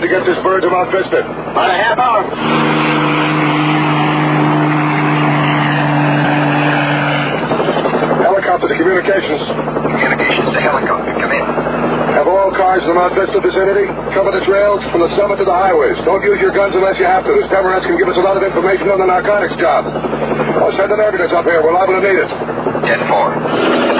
to get this bird to Mount Vista? About a half hour. Helicopter to communications. Communications to helicopter. Come in. Have all cars in the Mount Vista vicinity. Cover the trails from the summit to the highways. Don't use your guns unless you have to. This Demarest can give us a lot of information on the narcotics job. I'll send an ambulance up here. We're liable to need it. 10-4.